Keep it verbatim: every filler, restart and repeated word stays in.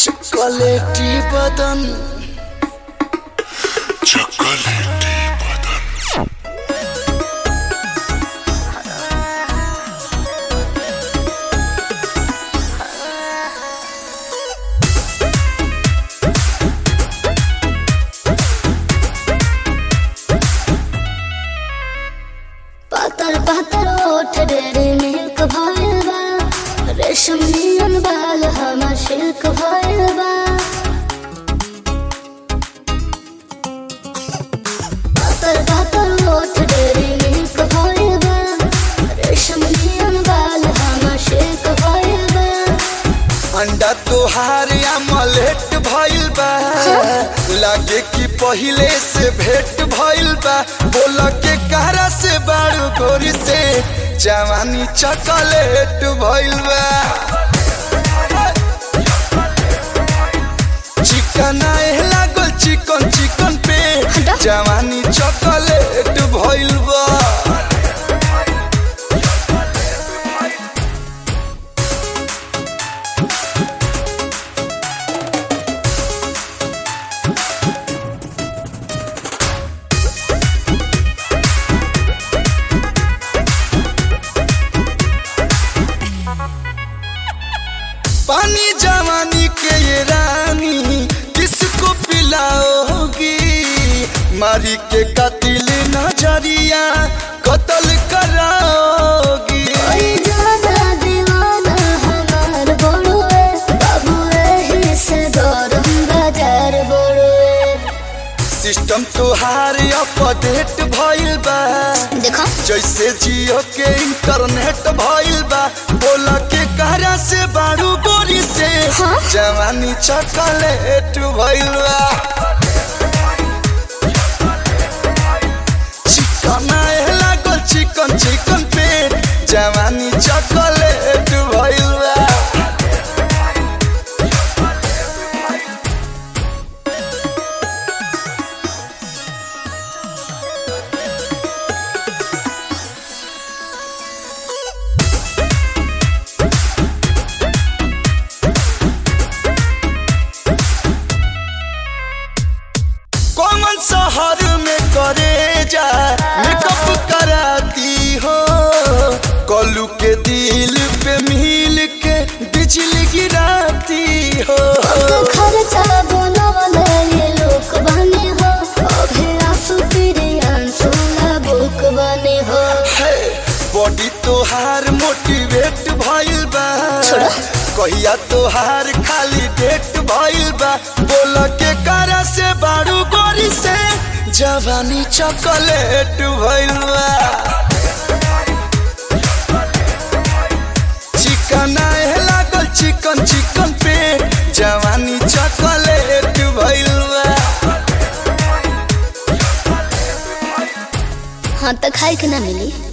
चॉकलेटी बदन चॉकलेटी बदन पातर पातर ओठ डेरे मिल्क भइल बा, रेशम नियन बाल हमर सिल्क भइल बा। पातर पातर ओठ डेरे मिल्क भइल बा, रेशम नियन बाल हमर सिल्क भइल बा। अंडा तोहार अमलेट भइल बा, लागे कि पहिले से भेंट भइल बा। बोला के कहरा से बारू गोरी से जवानी चॉकलेट भइल बा। चिकन आए लागल चिकन चिकन पे जवानी चॉकलेट भइल बा। पानी जवानी के ये रानी किसको पिलाओगी, मारी के कातिल नजरिया कत्ल कराओगी। कोई ज्यादा दीवाना हमार बोलुए, बाबू एही से गरम बाजार बोलुए। सिस्टम तोहार अपडेट भइल बा, देखो जैसे जियो के इंटरनेट भइल बा। बोला के कहरा से बारू गोरी से हाँ? जवानी चॉकलेट भइल बा। चिकन आए लागल चिकन चिकन पे जवानी चॉकलेट भइल बा। कौन शहर में करे जा मेकअप कराती हो, कलू के दिल पे मिल के बिजली गिराती हो। खर्चा बोलवले ये लोग बने हो, अभी आंसू तेरे आंसू ना बुक बने हो। बॉडी तोहार मोटिवेट भइल बा, कहिया तोहार खाली डेट भइल बा। बोल के करा से बारू गोरी से जवानी चॉकलेट भइल बा। चिकन आए लागल चिकन चिकन पे जवानी चॉकलेट भइल बा। हाँ तो खाए के ना मिली।